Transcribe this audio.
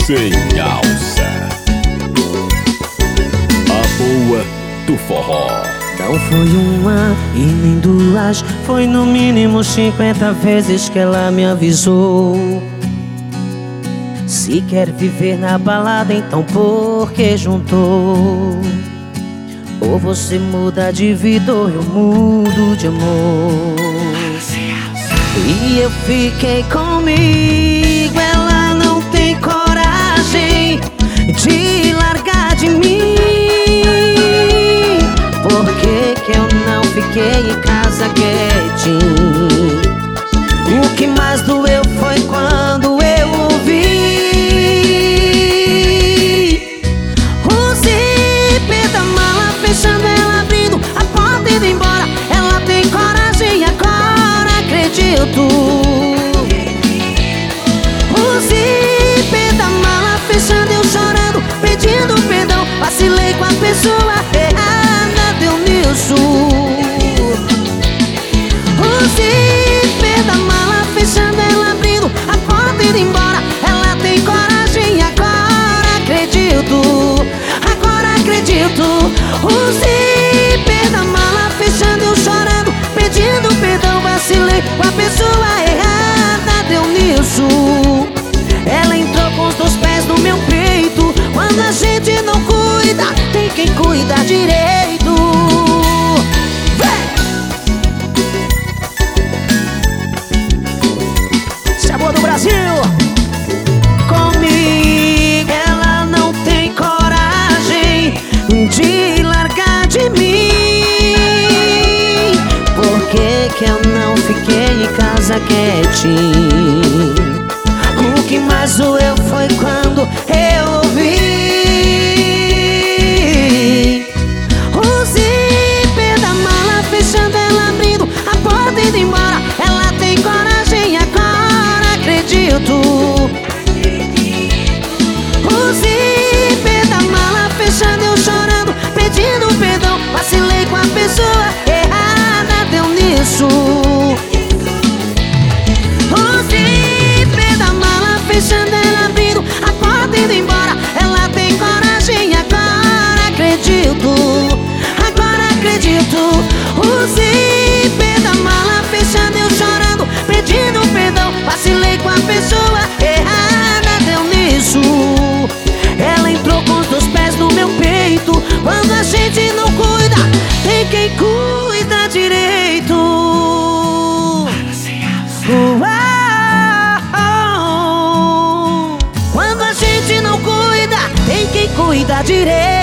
sem alça. A boa do forró. Não foi uma e nem duas, foi no mínimo 50 vezes que ela me avisou. Se quer viver na balada, então por que juntou? Ou você muda de vida ou eu mudo de amor. E eu fiquei comigo, ela não tem coragem de largar de mim. Por que que eu não fiquei em casa quietinho? O que mais doeu foi quando eu ouvi o zíper da mala fechando, ela abrindo a porta e indo embora. Ela tem coragem agora, acredito. O zíper da mala fechando, eu chorando, pedindo perdão. Vacilei com a pessoa errada, deu nisso. O zíper da mala fechando, ela abrindo a porta e indo embora. Ela tem coragem agora, acredito. Agora acredito. O zíper da mala fechando, eu chorando, pedindo perdão. Vacilei com a pessoa errada, deu nisso. Ela entrou com os 2 pés no meu peito. Quando a gente não cuida, tem quem cuida direito. Sabor do Brasil. Comigo ela não tem coragem de largar de mim. Por que que eu não fiquei em casa quietinho? O que mais doeu foi quando eu ouvi o zíper da mala fechando, ela abrindo a porta e indo embora. Ela tem coragem agora, acredito. O zíper da mala fechando, eu chorando, pedindo perdão. Vacilei com a pessoa errada, deu nisso. Fechando, ela abrindo a porta e indo embora. Ela tem coragem agora, acredito. Agora acredito. O zíper da mala fechando, eu chorando, pedindo perdão. Vacilei com a pessoa errada, deu nisso. Ela entrou com os 2 pés no meu peito. Quando a gente não cuida, tem quem cuida direito. Quando a gente não cuida, tem quem cuida direito.